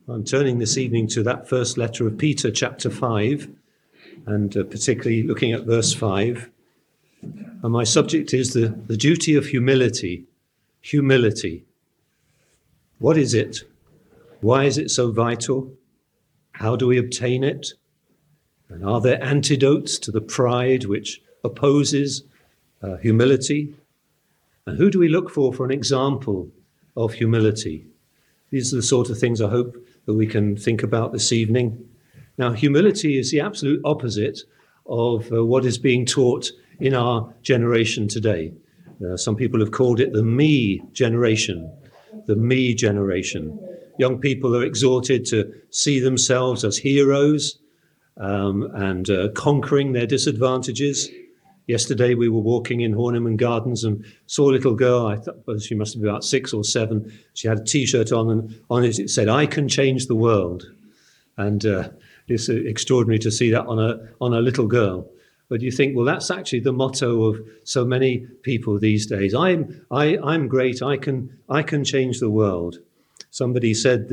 I'm turning this evening to that first letter of Peter, chapter 5, and particularly looking at verse 5. And my subject is the duty of humility. Humility. What is it? Why is it so vital? How do we obtain it? And are there antidotes to the pride which opposes humility? And who do we look for an example of humility? These are the sort of things I hope that we can think about this evening. Now, humility is the absolute opposite of what is being taught in our generation today. Some people have called it the me generation. The me generation. Young people are exhorted to see themselves as heroes and conquering their disadvantages. Yesterday we were walking in Horniman Gardens and saw a little girl. I thought she must be about 6 or 7. She had a T-shirt on, and on it said, "I can change the world." And it's extraordinary to see that on a little girl. But you think, well, that's actually the motto of so many people these days. I'm great. I can change the world. Somebody said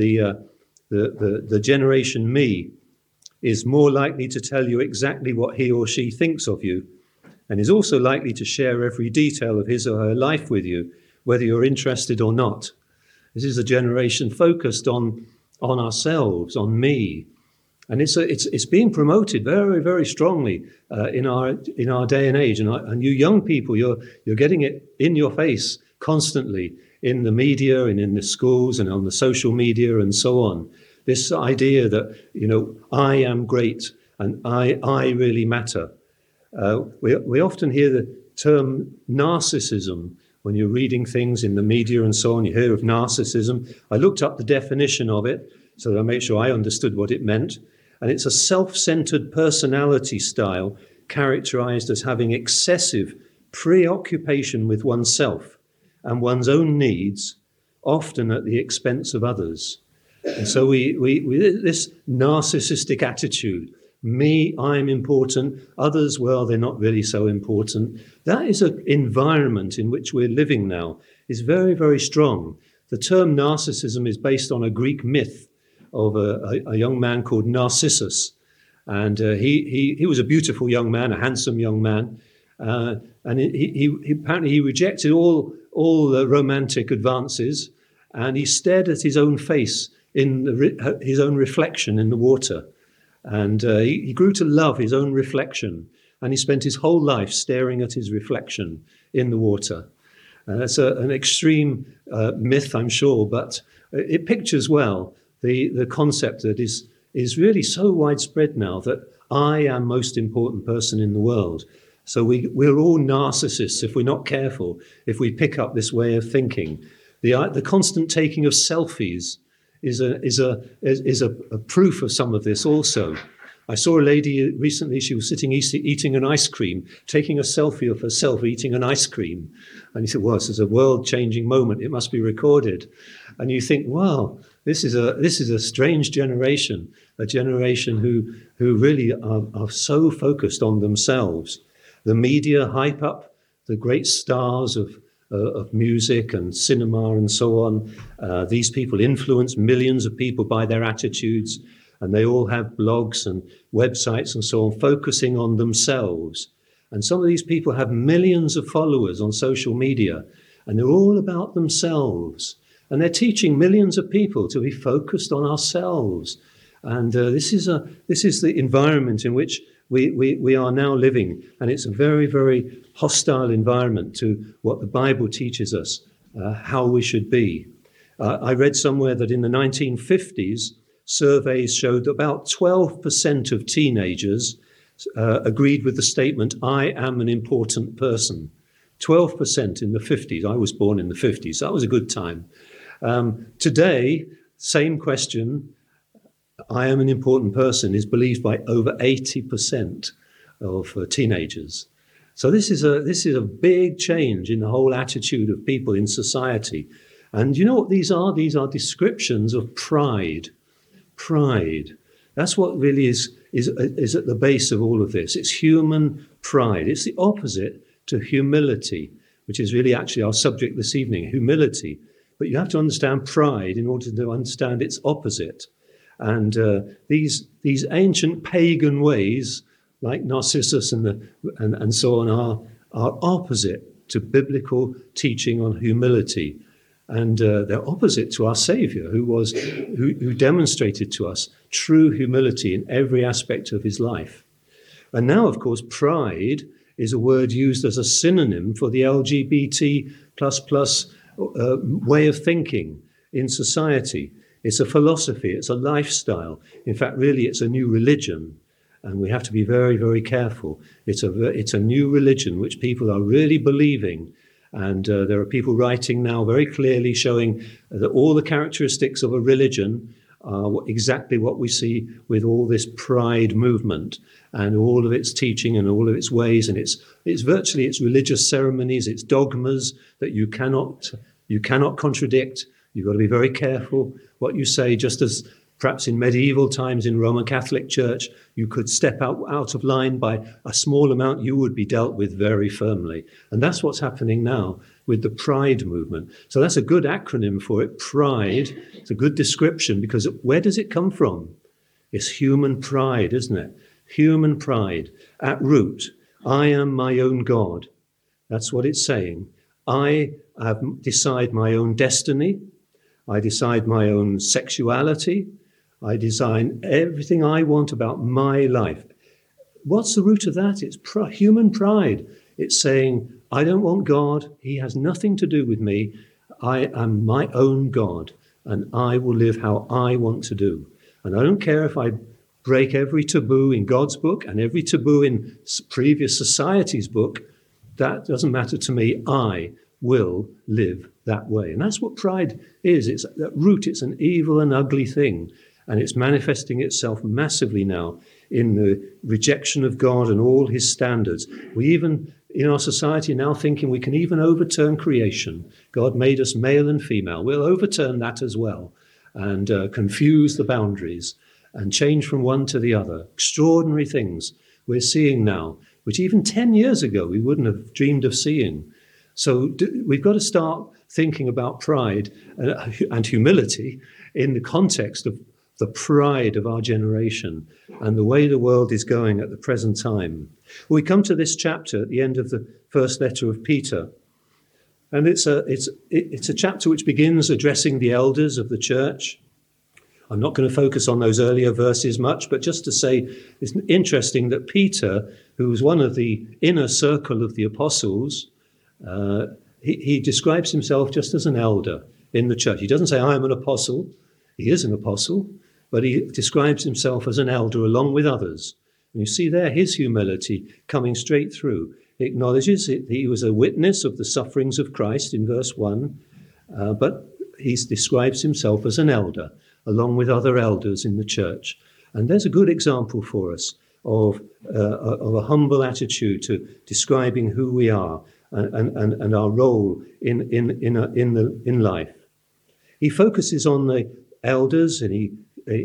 the generation me is more likely to tell you exactly what he or she thinks of you, and is also likely to share every detail of his or her life with you, whether you're interested or not. This is a generation focused on ourselves, on me. And it's being promoted very, very strongly in our day and age. And you young people, you're getting it in your face constantly in the media and in the schools and on the social media and so on. This idea that, I am great and I really matter. We often hear the term narcissism when you're reading things in the media and so on. You hear of narcissism. I looked up the definition of it so that I make sure I understood what it meant. And it's a self-centered personality style characterized as having excessive preoccupation with oneself and one's own needs, often at the expense of others. And so we this narcissistic attitude, me, I'm important, others, well, they're not really so important. That is an environment in which we're living now, is very, very strong. The term narcissism is based on a Greek myth of a young man called Narcissus. And he was a beautiful young man, a handsome young man. And he apparently rejected all the romantic advances, and he stared at his own face in his own reflection in the water. And he grew to love his own reflection, and he spent his whole life staring at his reflection in the water. That's an extreme myth, I'm sure, but it pictures well the concept that is really so widespread now, that I am most important person in the world. So we're all narcissists if we're not careful, if we pick up this way of thinking. The constant taking of selfies is a proof of some of this also. I saw a lady recently, she was sitting eating an ice cream, taking a selfie of herself eating an ice cream. And he said, well, this is a world-changing moment, it must be recorded. And you think, wow, this is a strange generation, a generation who really are so focused on themselves. The media hype up the great stars of music and cinema and so on. These people influence millions of people by their attitudes, and they all have blogs and websites and so on, focusing on themselves. And some of these people have millions of followers on social media, and they're all about themselves. And they're teaching millions of people to be focused on ourselves. And this is the environment in which we are now living, and it's a very, very hostile environment to what the Bible teaches us, how we should be. I read somewhere that in the 1950s, surveys showed that about 12% of teenagers agreed with the statement, I am an important person. 12% in the 50s. I was born in the 50s. That was a good time. Today, same question, I am an important person, is believed by over 80% of teenagers. So this is a big change in the whole attitude of people in society. And you know what these are? These are descriptions of pride. Pride. That's what really is at the base of all of this. It's human pride. It's the opposite to humility, which is really actually our subject this evening, humility. But you have to understand pride in order to understand its opposite. And these ancient pagan ways, like Narcissus and so on, are opposite to biblical teaching on humility. And they're opposite to our Saviour, who demonstrated to us true humility in every aspect of his life. And now, of course, pride is a word used as a synonym for the LGBT plus way of thinking in society. It's a philosophy, it's a lifestyle. In fact, really, it's a new religion. And we have to be very, very careful. It's a new religion which people are really believing. And there are people writing now very clearly showing that all the characteristics of a religion are exactly what we see with all this pride movement and all of its teaching and all of its ways. And it's virtually its religious ceremonies, its dogmas that you cannot contradict. You've got to be very careful what you say, just as perhaps in medieval times in Roman Catholic Church, you could step out of line by a small amount, you would be dealt with very firmly. And that's what's happening now with the Pride movement. So that's a good acronym for it, Pride. It's a good description, because where does it come from? It's human pride, isn't it? Human pride. At root, I am my own God. That's what it's saying. I decide my own destiny. I decide my own sexuality. I design everything I want about my life. What's the root of that? It's human pride. It's saying, I don't want God. He has nothing to do with me. I am my own God, and I will live how I want to do. And I don't care if I break every taboo in God's book and every taboo in previous society's book. That doesn't matter to me. I will live that way. And that's what pride is. It's at root, it's an evil and ugly thing. And it's manifesting itself massively now in the rejection of God and all his standards. We even, in our society, now thinking we can even overturn creation. God made us male and female. We'll overturn that as well and confuse the boundaries and change from one to the other. Extraordinary things we're seeing now, which even 10 years ago we wouldn't have dreamed of seeing. So we've got to start thinking about pride and humility in the context of the pride of our generation and the way the world is going at the present time. We come to this chapter at the end of the first letter of Peter, and it's a chapter which begins addressing the elders of the church. I'm not going to focus on those earlier verses much, but just to say it's interesting that Peter, who was one of the inner circle of the apostles, he describes himself just as an elder in the church. He doesn't say, I am an apostle. He is an apostle, but he describes himself as an elder along with others. And you see there his humility coming straight through. He acknowledges that he was a witness of the sufferings of Christ in verse 1, but he describes himself as an elder along with other elders in the church. And there's a good example for us of a humble attitude to describing who we are and our role in life. He focuses on the elders, and he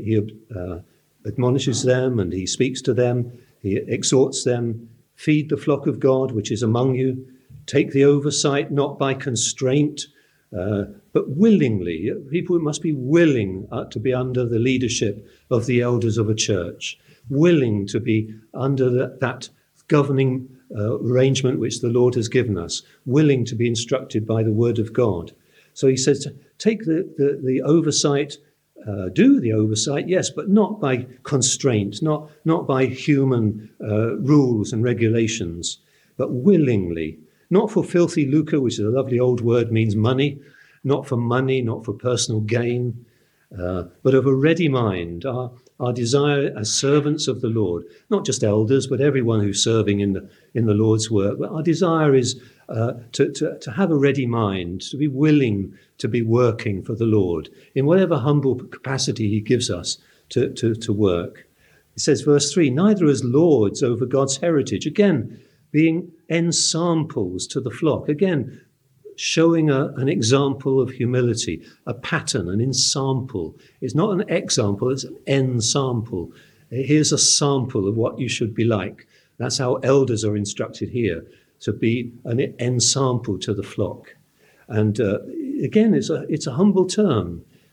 admonishes them, and he speaks to them. He exhorts them, feed the flock of God which is among you. Take the oversight not by constraint, but willingly. People must be willing to be under the leadership of the elders of a church, willing to be under that governing arrangement which the Lord has given us, willing to be instructed by the word of God. So he says, take the oversight, do the oversight, yes, but not by constraint, not by human rules and regulations, but willingly. Not for filthy lucre, which is a lovely old word, means money, not for money, not for personal gain, but of a ready mind, our desire as servants of the Lord, not just elders, but everyone who's serving in the Lord's work. But our desire is to have a ready mind, to be willing to be working for the Lord in whatever humble capacity he gives us to work. It says, verse 3, neither as lords over God's heritage, again, being ensamples to the flock, again, showing an example of humility, a pattern, an ensample. It's not an example, it's an ensample. Here's a sample of what you should be like. That's how elders are instructed here, to be an ensample to the flock. And again, it's a humble term.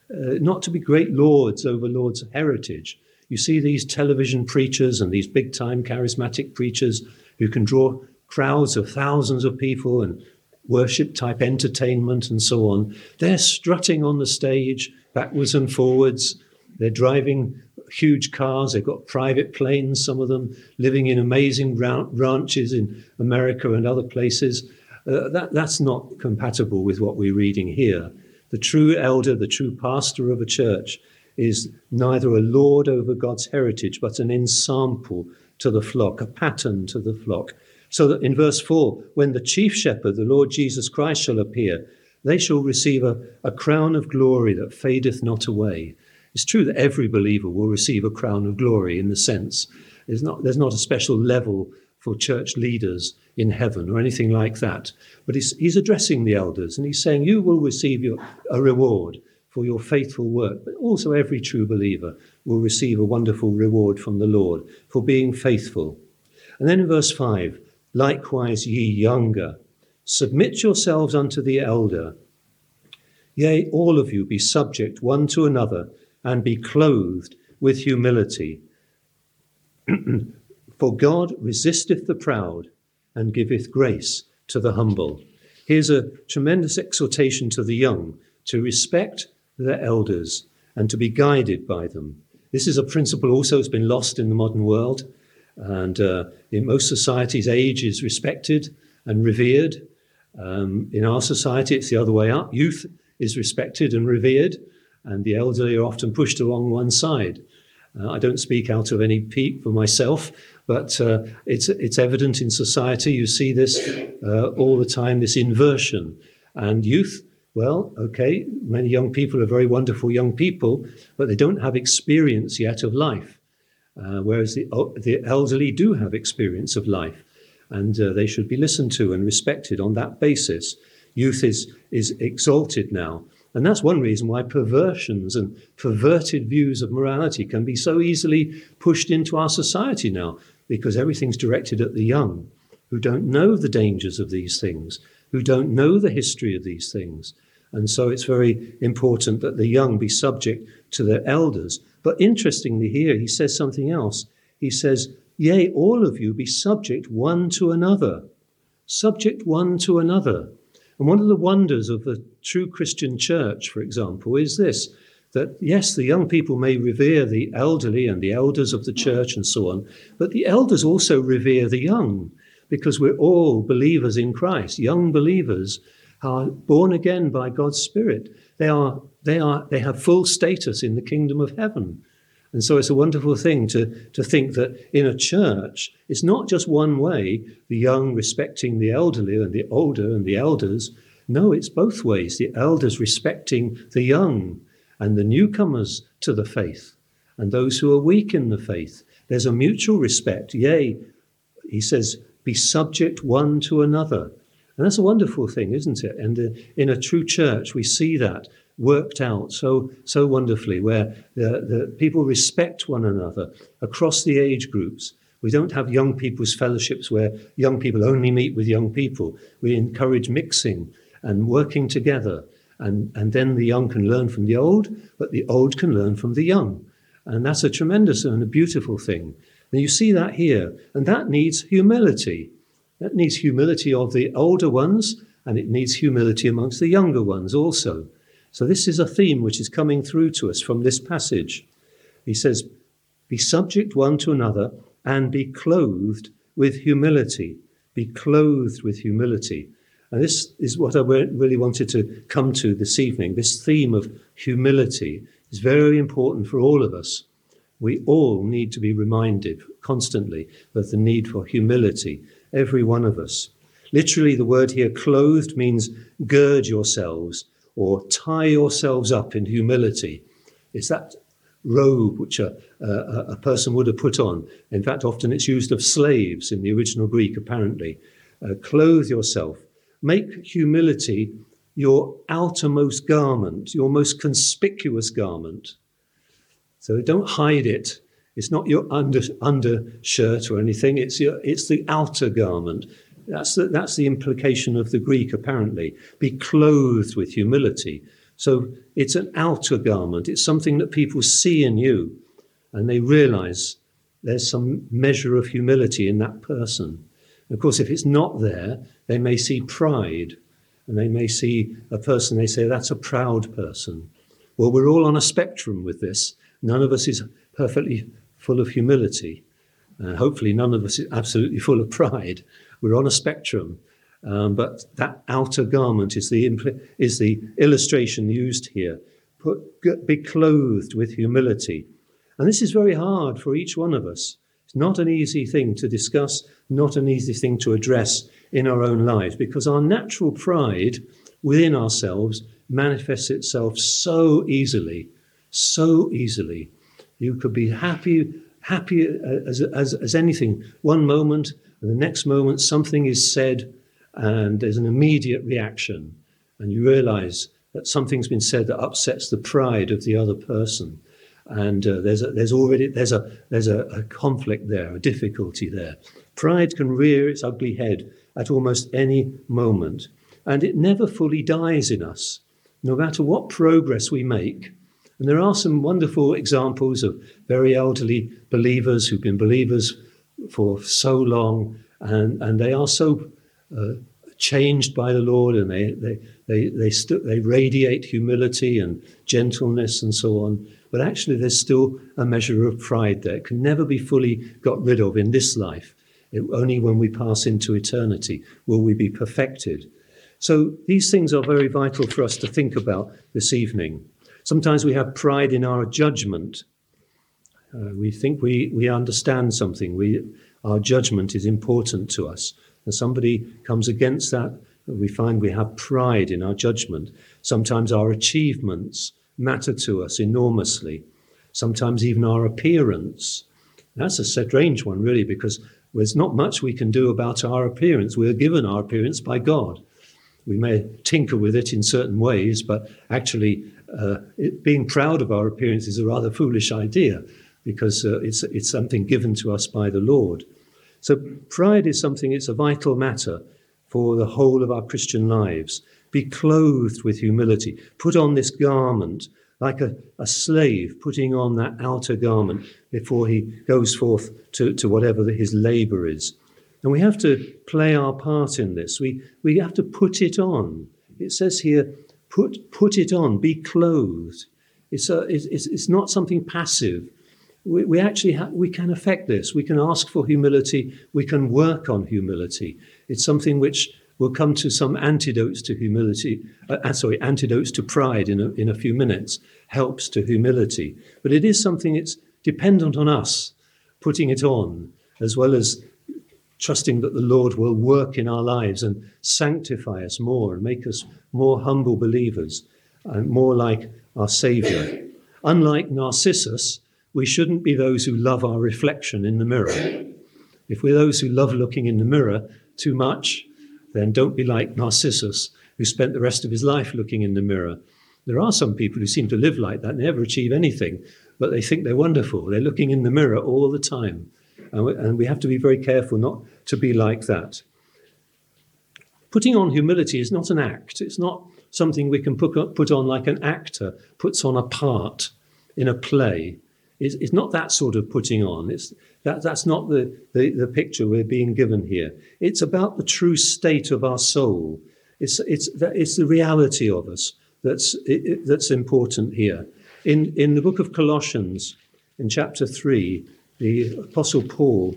not to be great lords over Lord's heritage. You see these television preachers and these big-time charismatic preachers who can draw crowds of thousands of people and worship-type entertainment and so on. They're strutting on the stage backwards and forwards. They're driving huge cars. They've got private planes, some of them, living in amazing ranches in America and other places. That's not compatible with what we're reading here. The true elder, the true pastor of a church is neither a lord over God's heritage, but an ensample to the flock, a pattern to the flock. So that in verse 4, when the chief shepherd, the Lord Jesus Christ, shall appear, they shall receive a crown of glory that fadeth not away. It's true that every believer will receive a crown of glory in the sense. There's not a special level for church leaders in heaven or anything like that. But he's addressing the elders and he's saying, you will receive a reward for your faithful work. But also every true believer will receive a wonderful reward from the Lord for being faithful. And then in verse 5, likewise ye younger, submit yourselves unto the elder. Yea, all of you be subject one to another, and be clothed with humility. For God resisteth the proud, and giveth grace to the humble. Here's a tremendous exhortation to the young to respect their elders and to be guided by them. This is a principle also that's been lost in the modern world. And in most societies, age is respected and revered. In our society, it's the other way up. Youth is respected and revered, and the elderly are often pushed along one side. I don't speak out of any pique for myself, but it's evident in society. You see this all the time, this inversion. And youth, well, okay, many young people are very wonderful young people, but they don't have experience yet of life. Whereas the elderly do have experience of life, and they should be listened to and respected on that basis. Youth is exalted now, and that's one reason why perversions and perverted views of morality can be so easily pushed into our society now, because everything's directed at the young, who don't know the dangers of these things, who don't know the history of these things. And so it's very important that the young be subject to their elders. But interestingly here, he says something else. He says, yea, all of you be subject one to another. Subject one to another. And one of the wonders of the true Christian church, for example, is this, that yes, the young people may revere the elderly and the elders of the church and so on, but the elders also revere the young, because we're all believers in Christ. Young believers are born again by God's Spirit. They have full status in the kingdom of heaven. And so it's a wonderful thing to think that in a church, it's not just one way, the young respecting the elderly and the older and the elders. No, it's both ways, the elders respecting the young and the newcomers to the faith and those who are weak in the faith. There's a mutual respect. Yea, he says, be subject one to another. And that's a wonderful thing, isn't it? And in a true church, we see that worked out so wonderfully, where the people respect one another across the age groups. We don't have young people's fellowships where young people only meet with young people. We encourage mixing and working together. And then the young can learn from the old, but the old can learn from the young. And that's a tremendous and a beautiful thing. And you see that here. And that needs humility. That needs humility of the older ones, and it needs humility amongst the younger ones also. So this is a theme which is coming through to us from this passage. He says, be subject one to another and be clothed with humility. Be clothed with humility. And this is what I really wanted to come to this evening. This theme of humility is very important for all of us. We all need to be reminded constantly of the need for humility. Every one of us. Literally, the word here, clothed, means gird yourselves or tie yourselves up in humility. It's that robe which a person would have put on. In fact, often it's used of slaves in the original Greek, apparently. Clothe yourself. Make humility your outermost garment, your most conspicuous garment. So don't hide it. It's not your undershirt or anything. It's the outer garment. That's the implication of the Greek, apparently. Be clothed with humility. So it's an outer garment. It's something that people see in you and they realize there's some measure of humility in that person. And of course, if it's not there, they may see pride, and they may see a person, they say, that's a proud person. Well, we're all on a spectrum with this. None of us is perfectly full of humility. Hopefully none of us is absolutely full of pride. We're on a spectrum. But that outer garment is the illustration used here. Be clothed with humility. And this is very hard for each one of us. It's not an easy thing to discuss, not an easy thing to address in our own lives, because our natural pride within ourselves manifests itself so easily, so easily. You could be happy as anything. One moment, and the next moment something is said and there's an immediate reaction, and you realize that something's been said that upsets the pride of the other person. And there's a conflict there, a difficulty there. Pride can rear its ugly head at almost any moment, and it never fully dies in us, no matter what progress we make. And there are some wonderful examples of very elderly believers who've been believers for so long, and they are so changed by the Lord, and they radiate humility and gentleness and so on. But actually, there's still a measure of pride there. It can never be fully got rid of in this life. Only when we pass into eternity will we be perfected. So these things are very vital for us to think about this evening. Sometimes we have pride in our judgment. We think we understand something. Our judgment is important to us. And somebody comes against that, we find we have pride in our judgment. Sometimes our achievements matter to us enormously. Sometimes even our appearance. That's a strange one, really, because there's not much we can do about our appearance. We're given our appearance by God. We may tinker with it in certain ways, but actually being proud of our appearance is a rather foolish idea, because it's something given to us by the Lord. So pride is something, it's a vital matter for the whole of our Christian lives. Be clothed with humility. Put on this garment like a slave putting on that outer garment before he goes forth to whatever his labor is. And we have to play our part in this. We have to put it on. It says here, put it on, be clothed. It's not something passive. We actually we can affect this. We can ask for humility. We can work on humility. It's something which will come to some antidotes to humility. Antidotes to pride in a few minutes. Helps to humility. But it is something it's dependent on us putting it on, as well as trusting that the Lord will work in our lives and sanctify us more and make us more humble believers and more like our Saviour. Unlike Narcissus, we shouldn't be those who love our reflection in the mirror. If we're those who love looking in the mirror too much, then don't be like Narcissus, who spent the rest of his life looking in the mirror. There are some people who seem to live like that, never achieve anything, but they think they're wonderful. They're looking in the mirror all the time. And we have to be very careful not to be like that. Putting on humility is not an act. It's not something we can put on like an actor puts on a part in a play. It's not that sort of putting on. That's not the picture we're being given here. It's about the true state of our soul. It's the reality of us that's important here. In the book of Colossians, in chapter 3, the Apostle Paul,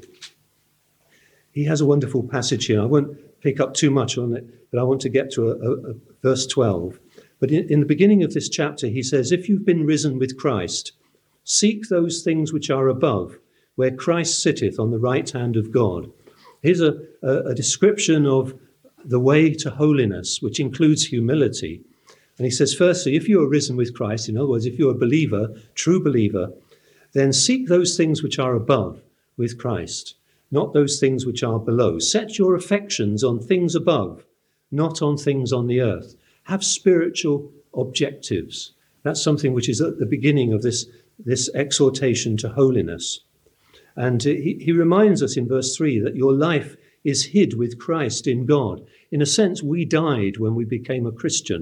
he has a wonderful passage here. I won't pick up too much on it, but I want to get to verse 12. But in the beginning of this chapter, he says, if you've been risen with Christ, seek those things which are above, where Christ sitteth on the right hand of God. Here's a description of the way to holiness, which includes humility. And he says, firstly, if you are risen with Christ, in other words, if you're a believer, true believer, then seek those things which are above with Christ, not those things which are below. Set your affections on things above, not on things on the earth. Have spiritual objectives. That's something which is at the beginning of this exhortation to holiness. And he reminds us in verse 3 that your life is hid with Christ in God. In a sense, we died when we became a Christian.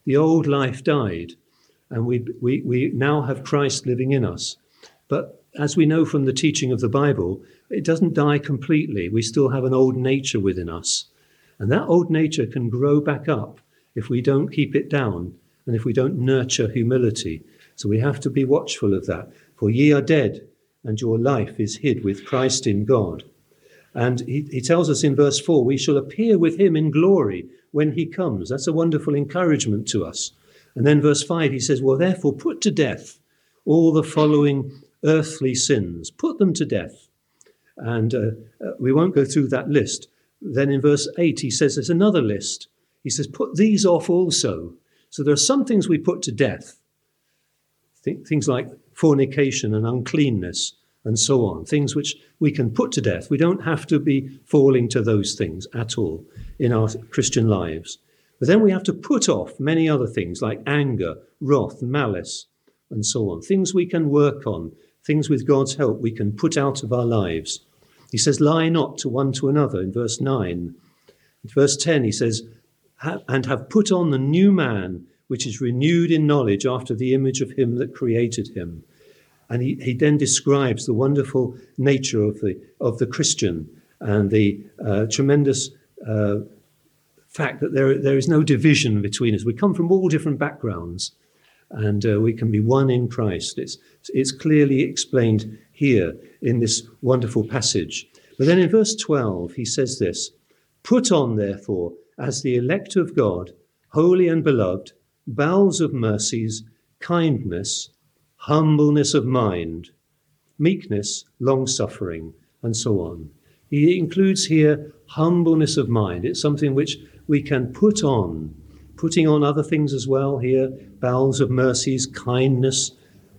The old life died, and we now have Christ living in us. But as we know from the teaching of the Bible, it doesn't die completely. We still have an old nature within us. And that old nature can grow back up if we don't keep it down and if we don't nurture humility. So we have to be watchful of that. For ye are dead, and your life is hid with Christ in God. And he tells us in verse 4, we shall appear with him in glory when he comes. That's a wonderful encouragement to us. And then verse 5, he says, well, therefore put to death all the following earthly sins. Put them to death. And we won't go through that list. Then in verse 8, he says there's another list. He says, put these off also. So there are some things we put to death. Things like fornication and uncleanness and so on. Things which we can put to death. We don't have to be falling to those things at all in our Christian lives. But then we have to put off many other things like anger, wrath, malice, and so on. Things we can work on. Things with God's help we can put out of our lives. He says, lie not to one to another in verse 9. In verse 10, he says, and have put on the new man, which is renewed in knowledge after the image of him that created him. And he then describes the wonderful nature of the Christian and the tremendous fact that there is no division between us. We come from all different backgrounds, and we can be one in Christ. It's clearly explained here in this wonderful passage. But then in verse 12, he says this, put on, therefore, as the elect of God, holy and beloved, bowels of mercies, kindness, humbleness of mind, meekness, long-suffering, and so on. He includes here humbleness of mind. It's something which we can put on, putting on other things as well here, bowels of mercies, kindness,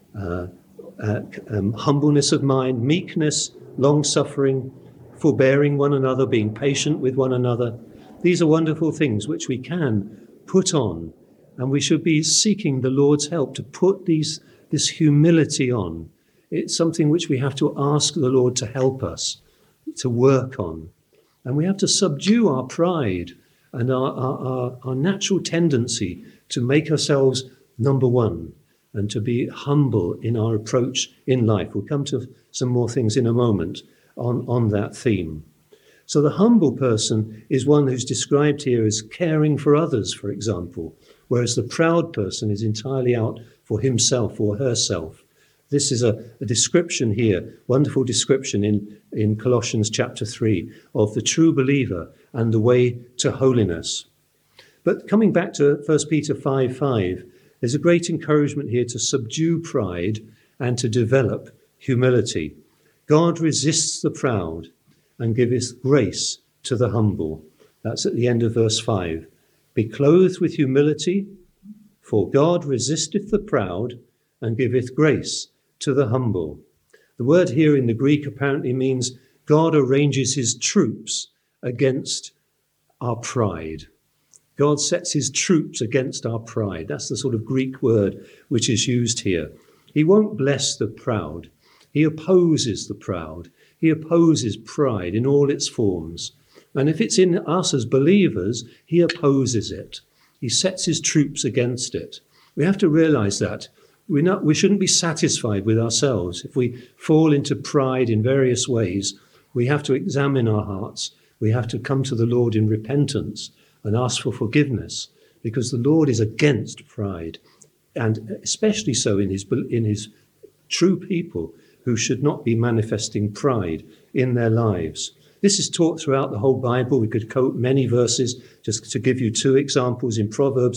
humbleness of mind, meekness, long-suffering, forbearing one another, being patient with one another. These are wonderful things which we can put on, and we should be seeking the Lord's help to put this humility on. It's something which we have to ask the Lord to help us, to work on. And we have to subdue our pride and our natural tendency to make ourselves number one and to be humble in our approach in life. We'll come to some more things in a moment on that theme. So the humble person is one who's described here as caring for others, for example, whereas the proud person is entirely out for himself or herself. This is a description here, wonderful description in Colossians chapter 3 of the true believer and the way to holiness. But coming back to 1 Peter 5:5, there's a great encouragement here to subdue pride and to develop humility. God resists the proud and giveth grace to the humble. That's at the end of verse 5. Be clothed with humility, for God resisteth the proud and giveth grace to the humble. The word here in the Greek apparently means God arranges his troops against our pride. God sets his troops against our pride. That's the sort of Greek word which is used here. He won't bless the proud. He opposes the proud. He opposes pride in all its forms. And if it's in us as believers, he opposes it. He sets his troops against it. We have to realize that. We shouldn't be satisfied with ourselves. If we fall into pride in various ways, we have to examine our hearts. We have to come to the Lord in repentance and ask for forgiveness, because the Lord is against pride, and especially so in his true people who should not be manifesting pride in their lives. This is taught throughout the whole Bible. We could quote many verses, just to give you two examples. In Proverbs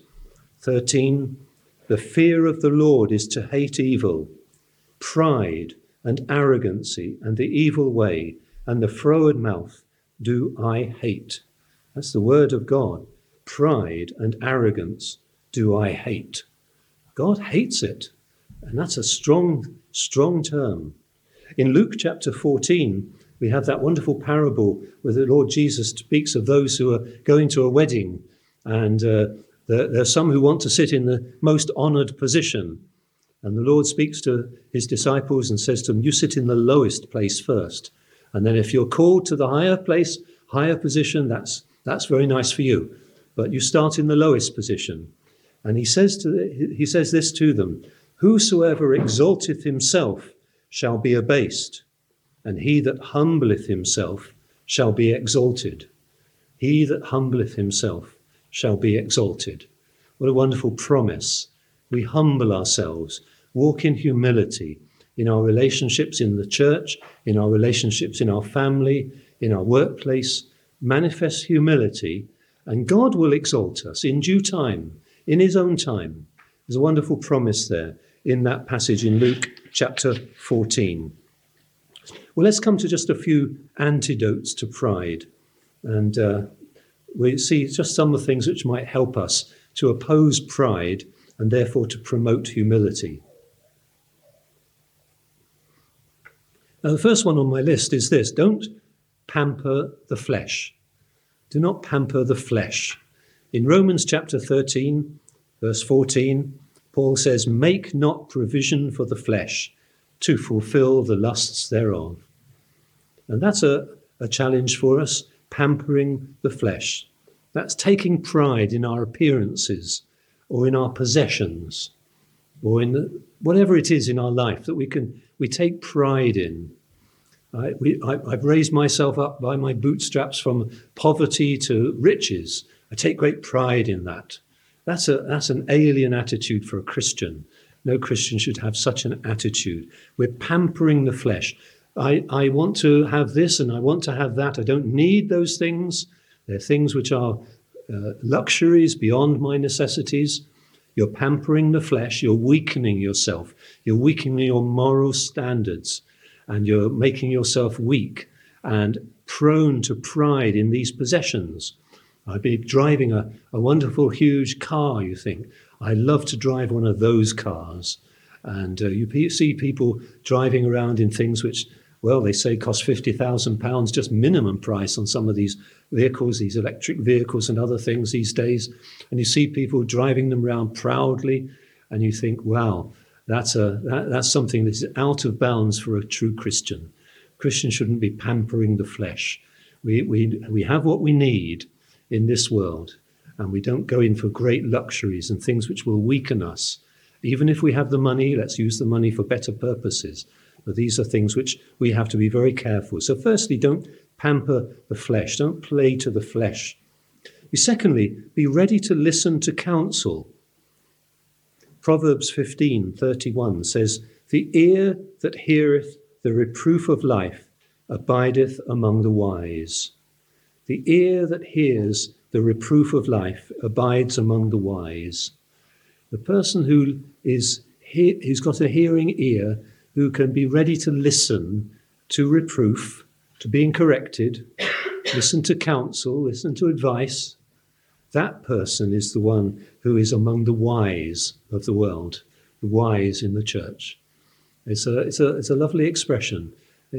8:13, the fear of the Lord is to hate evil, pride and arrogancy and the evil way and the froward mouth do I hate. That's the word of God. Pride and arrogance do I hate. God hates it. And that's a strong term. In Luke chapter 14, we have that wonderful parable where the Lord Jesus speaks of those who are going to a wedding, and there are some who want to sit in the most honored position. And the Lord speaks to his disciples and says to them, you sit in the lowest place first. And then if you're called to the higher place, higher position, that's very nice for you. But you start in the lowest position. And he says this to them: "Whosoever exalteth himself shall be abased, and he that humbleth himself shall be exalted." He that humbleth himself shall be exalted. What a wonderful promise. We humble ourselves, walk in humility in our relationships in the church, in our relationships in our family, in our workplace. Manifest humility, and God will exalt us in due time, in his own time. There's a wonderful promise there in that passage in Luke chapter 14. Well, let's come to just a few antidotes to pride. And we see just some of the things which might help us to oppose pride and therefore to promote humility. Now, the first one on my list is this: don't pamper the flesh. Do not pamper the flesh. In Romans chapter 13, verse 14, Paul says, "Make not provision for the flesh to fulfill the lusts thereof." And that's a challenge for us, pampering the flesh. That's taking pride in our appearances or in our possessions or in whatever it is in our life that we take pride in. I've raised myself up by my bootstraps from poverty to riches. I take great pride in that. That's an alien attitude for a Christian. No Christian should have such an attitude. We're pampering the flesh. I want to have this and I want to have that. I don't need those things. They're things which are luxuries beyond my necessities. You're pampering the flesh. You're weakening yourself. You're weakening your moral standards. And you're making yourself weak and prone to pride in these possessions. I'd be driving a wonderful, huge car, you think. I love to drive one of those cars. And you see people driving around in things which, well, they say cost £50,000, just minimum price on some of these vehicles, these electric vehicles and other things these days. And you see people driving them around proudly, and you think, wow, that's something that is out of bounds for a true Christian. Christians shouldn't be pampering the flesh. We have what we need in this world, and we don't go in for great luxuries and things which will weaken us. Even if we have the money, let's use the money for better purposes. But these are things which we have to be very careful. So firstly, don't pamper the flesh. Don't play to the flesh. Secondly, be ready to listen to counsel. Proverbs 15:31 says, "The ear that heareth the reproof of life abideth among the wise." The ear that hears the reproof of life abides among the wise. The person who's got a hearing ear, who can be ready to listen to reproof, to being corrected, listen to counsel, listen to advice, that person is the one who is among the wise of the world, the wise in the church. It's a lovely expression.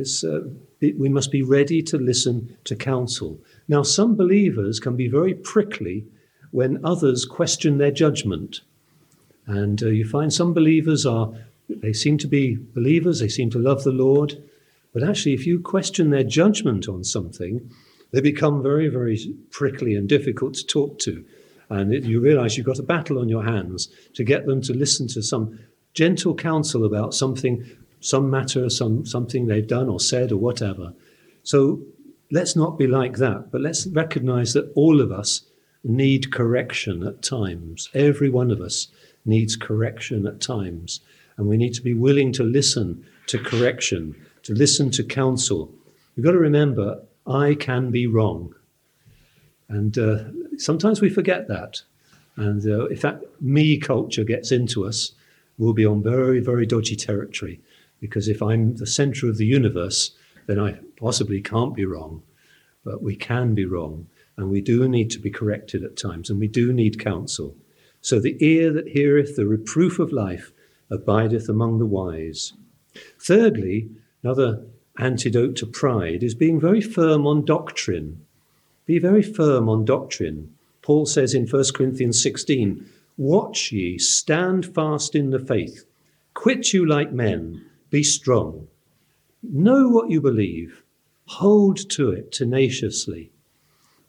We must be ready to listen to counsel. Now, some believers can be very prickly when others question their judgment. And you find some believers they seem to be believers, they seem to love the Lord, but actually if you question their judgment on something, they become very, very prickly and difficult to talk to. And you realize you've got a battle on your hands to get them to listen to some gentle counsel about something, some matter, something they've done or said or whatever. So let's not be like that, but let's recognize that all of us need correction at times. Every one of us needs correction at times. And we need to be willing to listen to correction, to listen to counsel. You've got to remember, I can be wrong. And sometimes we forget that. And if that me culture gets into us, we'll be on very, very dodgy territory. Because if I'm the center of the universe, then I possibly can't be wrong. But we can be wrong. And we do need to be corrected at times. And we do need counsel. So the ear that heareth the reproof of life abideth among the wise. Thirdly, another antidote to pride is being very firm on doctrine. Be very firm on doctrine. Paul says in 1 Corinthians 16, "Watch ye, stand fast in the faith. Quit you like men, be strong. Know what you believe. Hold to it tenaciously."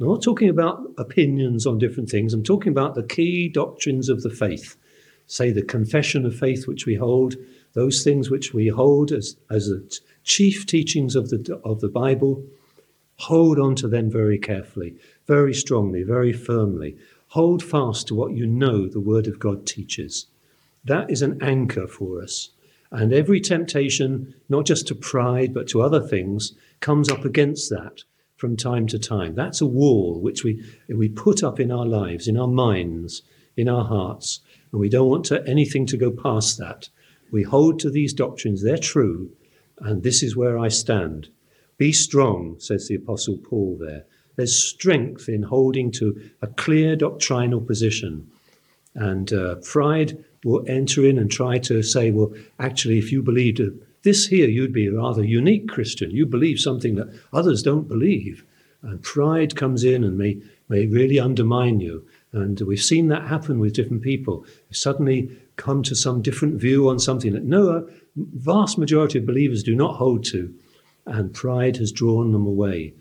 I'm not talking about opinions on different things. I'm talking about the key doctrines of the faith. Say the confession of faith which we hold, those things which we hold as the chief teachings of the Bible. Hold on to them very carefully, very strongly, very firmly. Hold fast to what you know the Word of God teaches. That is an anchor for us. And every temptation, not just to pride, but to other things, comes up against that from time to time. That's a wall which we put up in our lives, in our minds, in our hearts. And we don't want anything to go past that. We hold to these doctrines. They're true. And this is where I stand. Be strong, says the Apostle Paul there. There's strength in holding to a clear doctrinal position. And pride will enter in and try to say, well, actually, if you believed this here, you'd be a rather unique Christian. You believe something that others don't believe. And pride comes in and may really undermine you. And we've seen that happen with different people. They suddenly come to some different view on something that a vast majority of believers do not hold to. And pride has drawn them away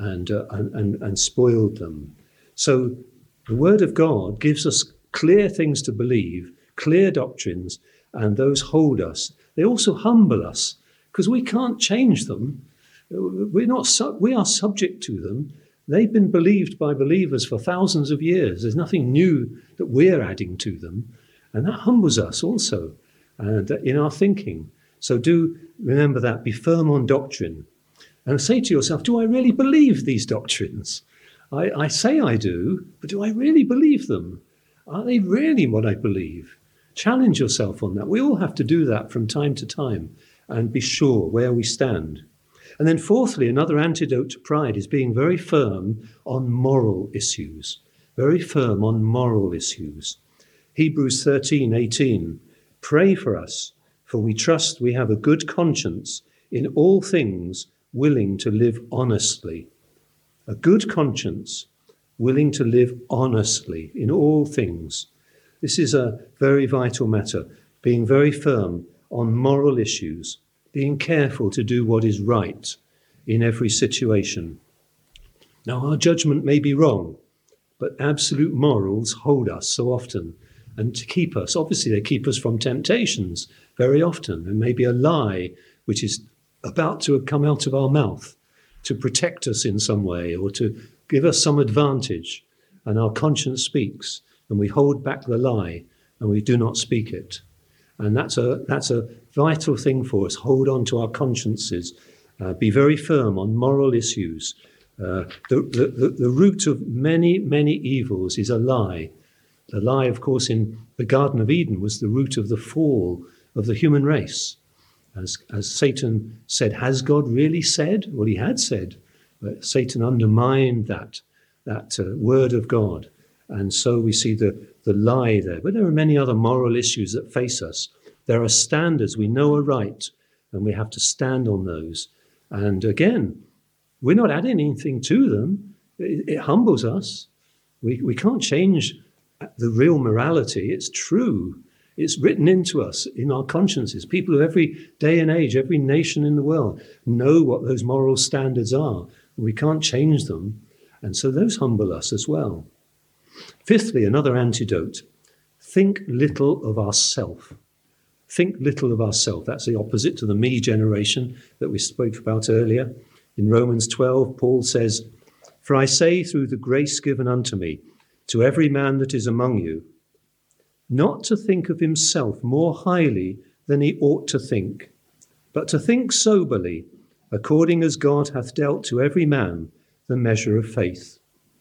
and spoiled them. So the Word of God gives us clear things to believe, clear doctrines, and those hold us. They also humble us because we can't change them. We are subject to them. They've been believed by believers for thousands of years. There's nothing new that we're adding to them. And that humbles us also and in our thinking. So do remember that. Be firm on doctrine. And say to yourself, do I really believe these doctrines? I say I do, but do I really believe them? Are they really what I believe? Challenge yourself on that. We all have to do that from time to time and be sure where we stand. And then fourthly, another antidote to pride is being very firm on moral issues. Very firm on moral issues. Hebrews 13:18. Pray for us, for we trust we have a good conscience in all things, willing to live honestly. A good conscience, willing to live honestly in all things. This is a very vital matter, being very firm on moral issues, being careful to do what is right in every situation. Now, our judgment may be wrong, but absolute morals hold us so often and to keep us. Obviously, they keep us from temptations very often, and maybe a lie which is about to come out of our mouth to protect us in some way or to give us some advantage, and our conscience speaks and we hold back the lie and we do not speak it. And that's a vital thing for us. Hold on to our consciences. Be very firm on moral issues. The root of many, many evils is a lie. The lie, of course, in the Garden of Eden was the root of the fall of the human race. As Satan said, has God really said? Well, he had said. But Satan undermined that word of God. And so we see the lie there. But there are many other moral issues that face us. There are standards we know are right, and we have to stand on those. And again, we're not adding anything to them. It humbles us. We can't change the real morality. It's true. It's written into us, in our consciences. People of every day and age, every nation in the world know what those moral standards are. We can't change them. And so those humble us as well. Fifthly, another antidote. Think little of ourself. Think little of ourself. That's the opposite to the me generation that we spoke about earlier. In Romans 12, Paul says, "For I say through the grace given unto me, to every man that is among you, not to think of himself more highly than he ought to think, but to think soberly, according as God hath dealt to every man the measure of faith."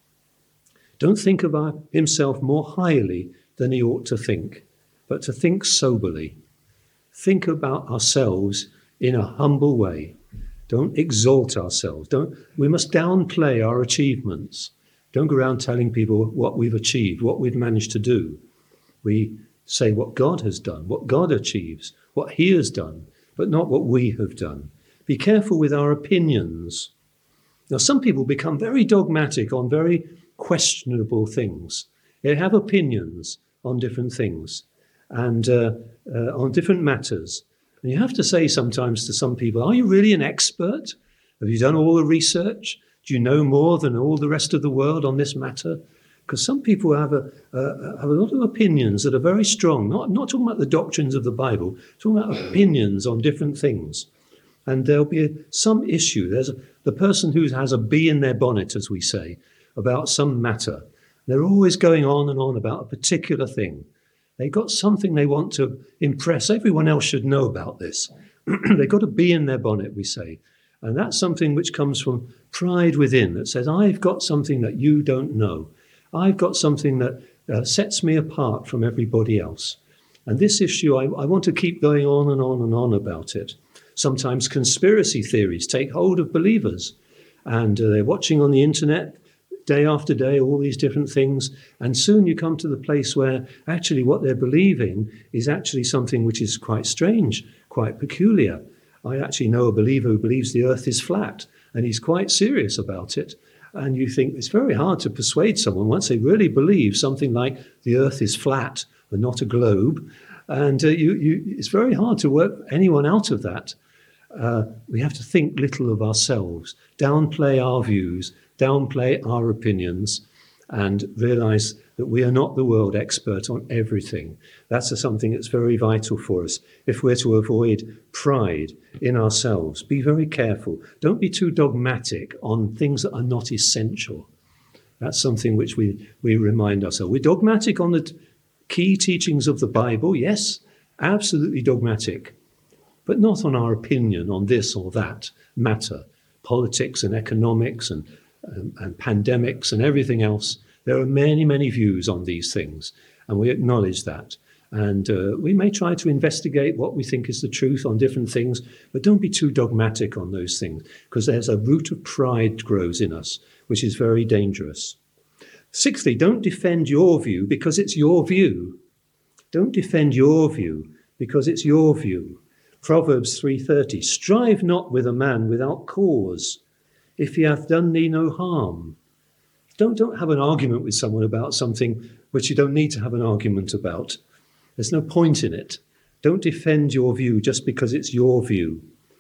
Don't think of himself more highly than he ought to think, but to think soberly. Think about ourselves in a humble way. Don't exalt ourselves. We must downplay our achievements. Don't go around telling people what we've achieved, what we've managed to do. We say what God has done, what God achieves, what he has done, but not what we have done. Be careful with our opinions. Now, some people become very dogmatic on very questionable things. They have opinions on different things and on different matters. And you have to say sometimes to some people, are you really an expert? Have you done all the research? Do you know more than all the rest of the world on this matter? Because some people have a lot of opinions that are very strong. Not talking about the doctrines of the Bible, talking about opinions on different things. And there'll be some issue. There's the person who has a bee in their bonnet, as we say, about some matter. They're always going on and on about a particular thing. They've got something they want to impress. Everyone else should know about this. They've got a bee in their bonnet, we say. And that's something which comes from pride within that says, I've got something that you don't know. I've got something that sets me apart from everybody else. And this issue, I want to keep going on and on and on about it. Sometimes conspiracy theories take hold of believers, and they're watching on the internet day after day, all these different things. And soon you come to the place where actually what they're believing is actually something which is quite strange, quite peculiar. I actually know a believer who believes the earth is flat, and he's quite serious about it. And you think it's very hard to persuade someone once they really believe something like the earth is flat and not a globe. And it's very hard to work anyone out of that. We have to think little of ourselves, downplay our views, downplay our opinions, and realize that we are not the world expert on everything. That's something that's very vital for us. If we're to avoid pride in ourselves, be very careful. Don't be too dogmatic on things that are not essential. That's something which we remind ourselves. We're dogmatic on the key teachings of the Bible, yes, absolutely dogmatic, but not on our opinion on this or that matter. Politics and economics and pandemics and everything else. There are many, many views on these things, and we acknowledge that. And we may try to investigate what we think is the truth on different things, but don't be too dogmatic on those things, because there's a root of pride grows in us, which is very dangerous. Sixthly, don't defend your view because it's your view. Don't defend your view because it's your view. Proverbs 3:30, strive not with a man without cause, if he hath done thee no harm. Don't have an argument with someone about something which you don't need to have an argument about. There's no point in it. Don't defend your view just because it's your view.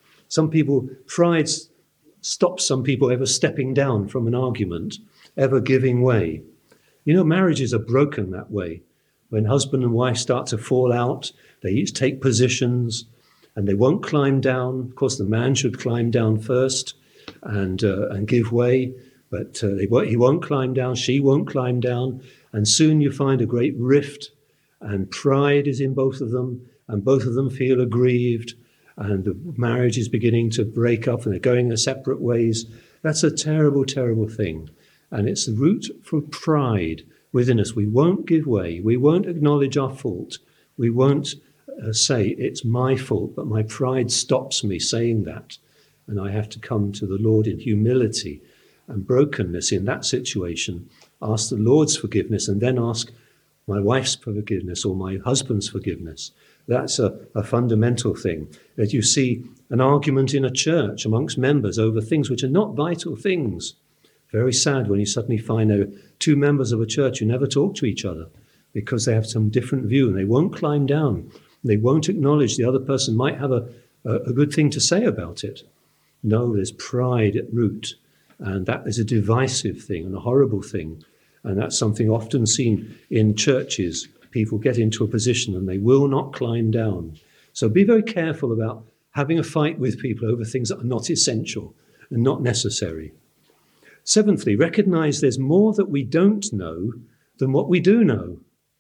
Pride stops some people ever stepping down from an argument, ever giving way. You know, marriages are broken that way. When husband and wife start to fall out, they each take positions and they won't climb down. Of course, the man should climb down first and give way. But he won't climb down, she won't climb down, and soon you find a great rift, and pride is in both of them, and both of them feel aggrieved, and the marriage is beginning to break up, and they're going their separate ways. That's a terrible, terrible thing, and it's the root for pride within us. We won't give way, we won't acknowledge our fault, we won't say it's my fault, but my pride stops me saying that, and I have to come to the Lord in humility and brokenness in that situation, ask the Lord's forgiveness, and then ask my wife's forgiveness or my husband's forgiveness. That's a fundamental thing. That you see an argument in a church amongst members over things which are not vital things. Very sad when you suddenly find there are two members of a church who never talk to each other because they have some different view and they won't climb down. They won't acknowledge the other person might have a good thing to say about it. No, there's pride at root. And that is a divisive thing and a horrible thing. And that's something often seen in churches. People get into a position and they will not climb down. So be very careful about having a fight with people over things that are not essential and not necessary. Seventhly, recognize there's more that we don't know than what we do know.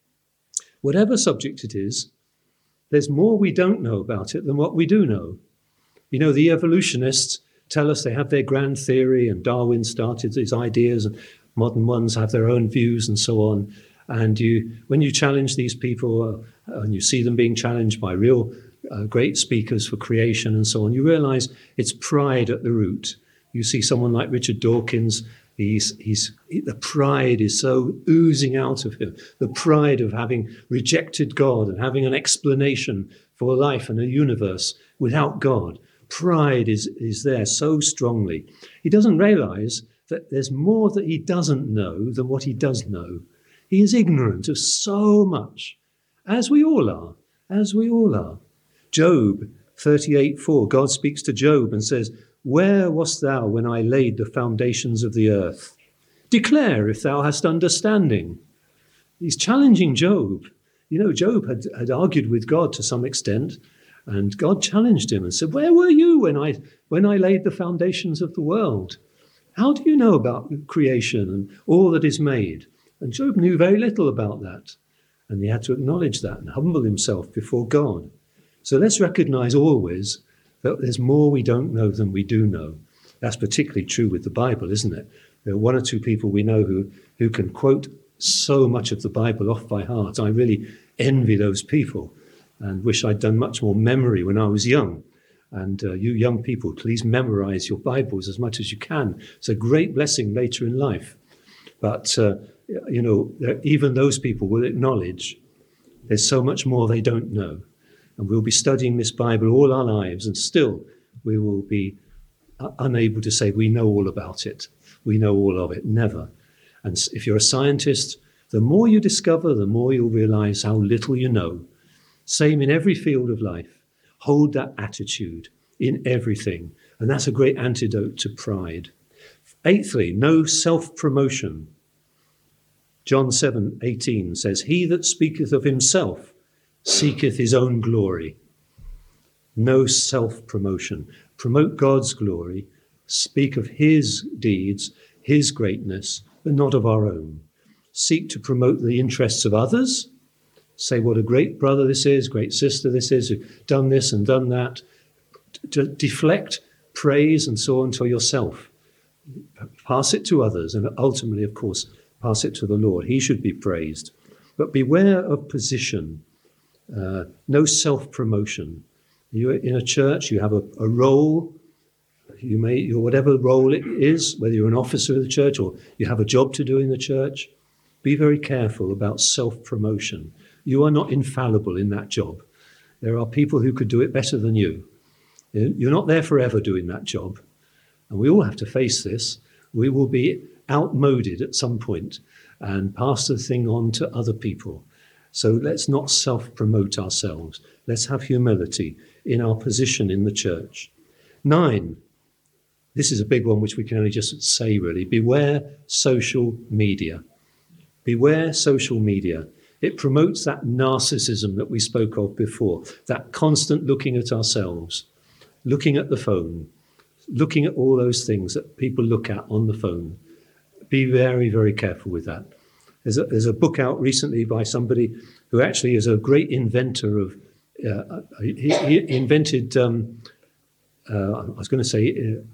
Whatever subject it is, there's more we don't know about it than what we do know. You know, the evolutionists tell us they have their grand theory, and Darwin started these ideas, and modern ones have their own views and so on. And when you challenge these people, and you see them being challenged by real great speakers for creation and so on, you realize it's pride at the root. You see someone like Richard Dawkins, the pride is so oozing out of him, the pride of having rejected God and having an explanation for life and a universe without God. Pride is there so strongly. He doesn't realize that there's more that he doesn't know than what he does know. He is ignorant of so much, as we all are. Job 38:4, God speaks to Job and says, Where wast thou when I laid the foundations of the earth? Declare if thou hast understanding. He's challenging Job. You know, Job had argued with God to some extent, and God challenged him and said, where were you when I laid the foundations of the world? How do you know about creation and all that is made? And Job knew very little about that. And he had to acknowledge that and humble himself before God. So let's recognize always that there's more we don't know than we do know. That's particularly true with the Bible, isn't it? There are one or two people we know who can quote so much of the Bible off by heart. I really envy those people and wish I'd done much more memory when I was young. And you young people, please memorize your Bibles as much as you can. It's a great blessing later in life. But, even those people will acknowledge there's so much more they don't know. And we'll be studying this Bible all our lives, and still we will be unable to say we know all about it. We know all of it. Never. And if you're a scientist, the more you discover, the more you'll realize how little you know. Same in every field of life. Hold that attitude in everything. And that's a great antidote to pride. Eighthly, no self-promotion. John 7:18 says, he that speaketh of himself seeketh his own glory. No self-promotion. Promote God's glory. Speak of his deeds, his greatness, but not of our own. Seek to promote the interests of others. Say what a great brother this is, great sister this is, who've done this and done that. To deflect praise and so on to yourself. Pass it to others, and ultimately, of course, pass it to the Lord. He should be praised. But beware of position. No self-promotion. You're in a church, you have a role. Your whatever role it is, whether you're an officer of the church or you have a job to do in the church, be very careful about self-promotion. You are not infallible in that job. There are people who could do it better than you. You're not there forever doing that job. And we all have to face this. We will be outmoded at some point and pass the thing on to other people. So let's not self-promote ourselves. Let's have humility in our position in the church. 9, this is a big one which we can only just say really. Beware social media. Beware social media. It promotes that narcissism that we spoke of before, that constant looking at ourselves, looking at the phone, looking at all those things that people look at on the phone. Be very, very careful with that. There's a book out recently by somebody who actually is a great inventor of, he invented, I was going to say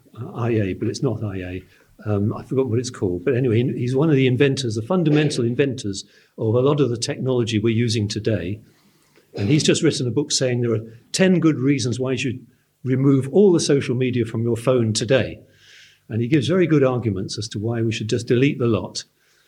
IA, but it's not IA. I forgot what it's called. But anyway, he's one of the inventors, the fundamental inventors of a lot of the technology we're using today. And he's just written a book saying there are 10 good reasons why you should remove all the social media from your phone today. And he gives very good arguments as to why we should just delete the lot.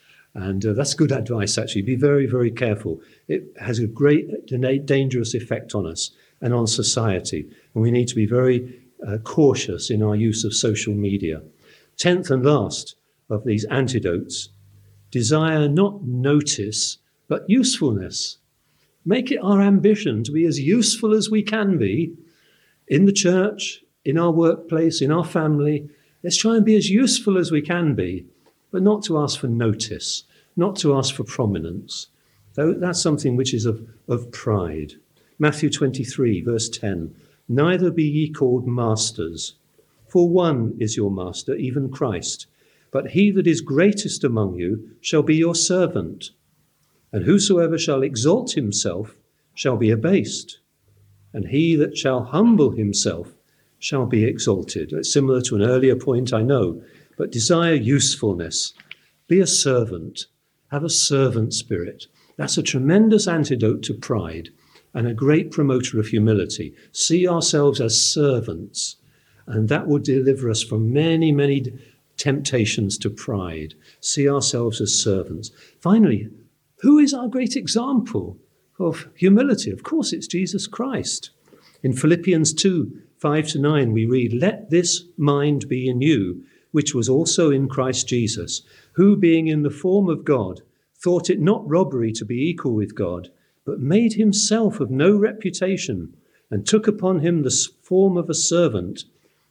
And that's good advice, actually. Be very, very careful. It has a great dangerous effect on us and on society. And we need to be very cautious in our use of social media. 10th and last of these antidotes, desire not notice, but usefulness. Make it our ambition to be as useful as we can be in the church, in our workplace, in our family. Let's try and be as useful as we can be, but not to ask for notice, not to ask for prominence. That's something which is of pride. Matthew 23, verse 10, neither be ye called masters, for one is your master, even Christ. But he that is greatest among you shall be your servant. And whosoever shall exalt himself shall be abased. And he that shall humble himself shall be exalted. It's similar to an earlier point, I know, but desire usefulness. Be a servant. Have a servant spirit. That's a tremendous antidote to pride and a great promoter of humility. See ourselves as servants, and that will deliver us from many, many temptations to pride. See ourselves as servants. Finally, who is our great example of humility? Of course, it's Jesus Christ. In Philippians 2, 5-9, we read, let this mind be in you, which was also in Christ Jesus, who being in the form of God, thought it not robbery to be equal with God, but made himself of no reputation, and took upon him the form of a servant,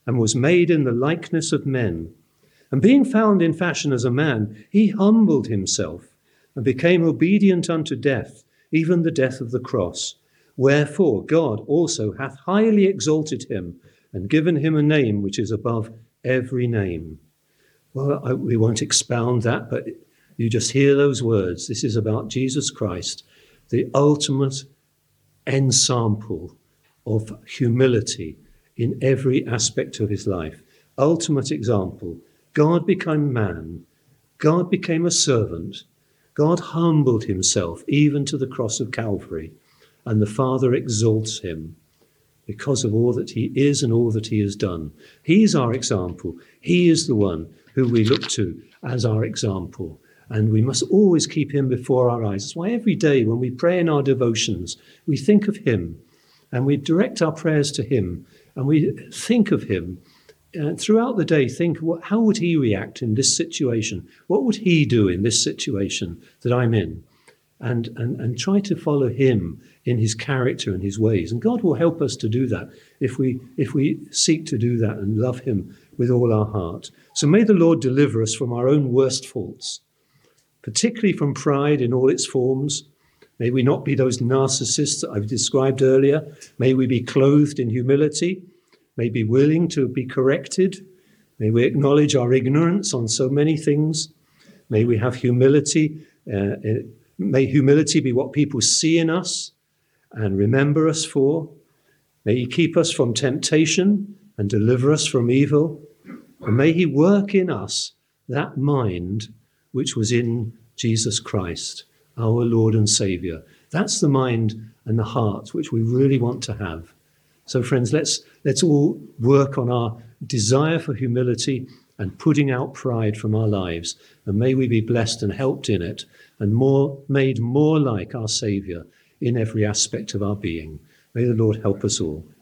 and was made in the likeness of men. And being found in fashion as a man, he humbled himself and became obedient unto death, even the death of the cross. Wherefore God also hath highly exalted him and given him a name which is above every name. Well, we won't expound that, but you just hear those words. This is about Jesus Christ, the ultimate ensample of humility in every aspect of his life. Ultimate example. God became man. God became a servant. God humbled himself even to the cross of Calvary, and the Father exalts him because of all that he is and all that he has done. He's our example. He is the one who we look to as our example, and we must always keep him before our eyes. That's why every day when we pray in our devotions, we think of him, and we direct our prayers to him, and we think of him. Throughout the day, think, how would he react in this situation? What would he do in this situation that I'm in? And try to follow him in his character and his ways. And God will help us to do that if we seek to do that and love him with all our heart. So may the Lord deliver us from our own worst faults, particularly from pride in all its forms. May we not be those narcissists that I've described earlier. May we be clothed in humility. May be willing to be corrected. May we acknowledge our ignorance on so many things. May we have humility. May humility be what people see in us and remember us for. May he keep us from temptation and deliver us from evil. And may he work in us that mind which was in Jesus Christ, our Lord and Saviour. That's the mind and the heart which we really want to have. So friends, let's all work on our desire for humility and putting out pride from our lives. And may we be blessed and helped in it and made more like our Saviour in every aspect of our being. May the Lord help us all.